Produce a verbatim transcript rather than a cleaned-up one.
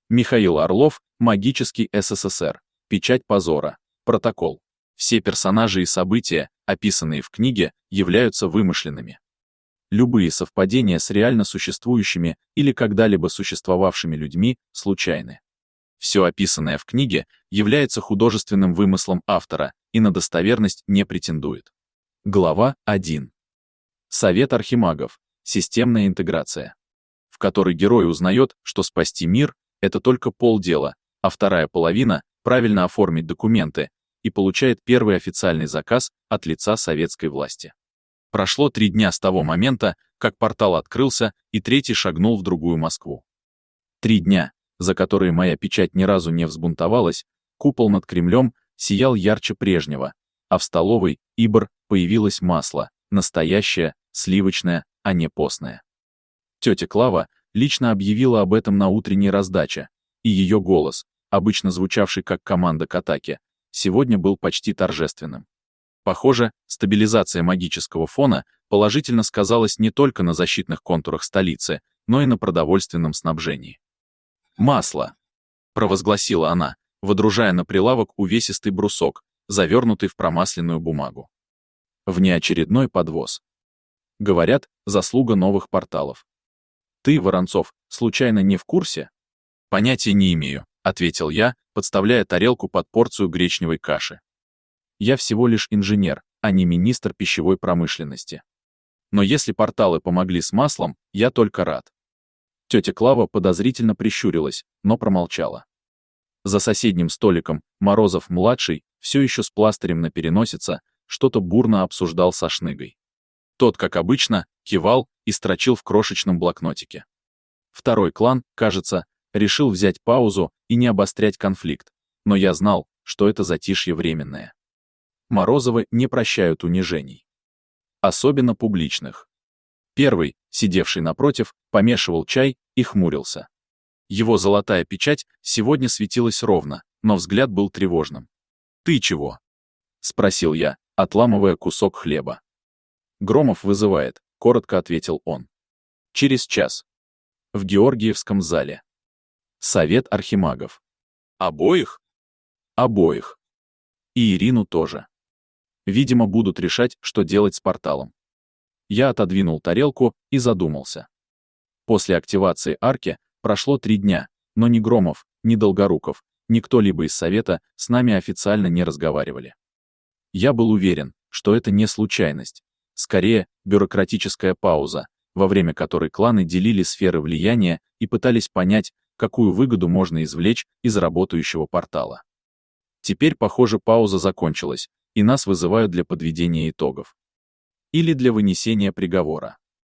Михаил Орлов, Магический СССР, Печать позора, Протокол. Все персонажи и события, описанные в книге, являются вымышленными. Любые совпадения с реально существующими или когда-либо существовавшими людьми случайны. Все описанное в книге является художественным вымыслом автора и на достоверность не претендует. Глава один. Совет архимагов. Системная интеграция. В которой герой узнает, что спасти мир — это только полдела, а вторая половина — правильно оформить документы, и получает первый официальный заказ от лица советской власти. Прошло три дня с того момента, как портал открылся, и третий шагнул в другую Москву. Три дня, за которые моя печать ни разу не взбунтовалась, купол над Кремлем сиял ярче прежнего, а в столовой Ибр появилось масло, настоящее, сливочное, а не постное. Тетя Клава лично объявила об этом на утренней раздаче, и ее голос, обычно звучавший как команда к атаке, сегодня был почти торжественным. Похоже, стабилизация магического фона положительно сказалась не только на защитных контурах столицы, но и на продовольственном снабжении. «Масло!» — провозгласила она, водружая на прилавок увесистый брусок, завернутый в промасленную бумагу. Внеочередной подвоз. Говорят, заслуга новых порталов. Ты, Воронцов, случайно не в курсе? Понятия не имею, ответил я, подставляя тарелку под порцию гречневой каши. Я всего лишь инженер, а не министр пищевой промышленности. Но если порталы помогли с маслом, я только рад. Тетя Клава подозрительно прищурилась, но промолчала. За соседним столиком Морозов-младший, все еще с пластырем на переносице, что-то бурно обсуждал со Шныгой. Тот, как обычно, кивал и строчил в крошечном блокнотике. Второй клан, кажется, решил взять паузу и не обострять конфликт, но я знал, что это затишье временное. Морозовы не прощают унижений. Особенно публичных. Первый, сидевший напротив, помешивал чай и хмурился. Его золотая печать сегодня светилась ровно, но взгляд был тревожным. «Ты чего?» — спросил я, отламывая кусок хлеба. «Громов вызывает», — коротко ответил он. «Через час. В Георгиевском зале. Совет архимагов». «Обоих?» «Обоих. И Ирину тоже. Видимо, будут решать, что делать с порталом». Я отодвинул тарелку и задумался. После активации арки прошло три дня, но ни Громов, ни Долгоруков, ни кто-либо из совета с нами официально не разговаривали. Я был уверен, что это не случайность, скорее, бюрократическая пауза, во время которой кланы делили сферы влияния и пытались понять, какую выгоду можно извлечь из работающего портала. Теперь, похоже, пауза закончилась, и нас вызывают для подведения итогов. Или для вынесения приговора.